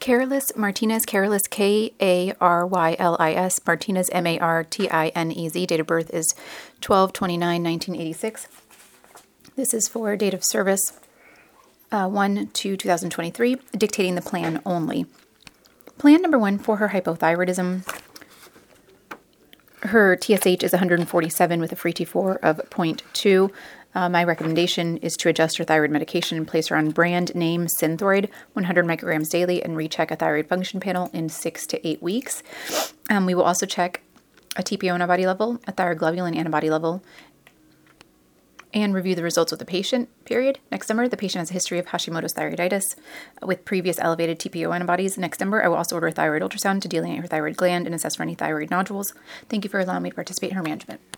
Karylis Martinez, Karylis, Karylis, Martinez, Martinez. Date of birth is 12/29/1986. This is for date of service 1/2/2023, dictating the plan only. Plan number 1 for her hypothyroidism. Her TSH is 147 with a free T4 of 0.2. My recommendation is to adjust her thyroid medication and place her on brand name Synthroid, 100 micrograms daily, and recheck a thyroid function panel in 6 to 8 weeks. We will also check a TPO antibody level, a thyroglobulin antibody level, and review the results with the patient, period. Next number, the patient has a history of Hashimoto's thyroiditis with previous elevated TPO antibodies. Next number, I will also order a thyroid ultrasound to delineate her thyroid gland and assess for any thyroid nodules. Thank you for allowing me to participate in her management.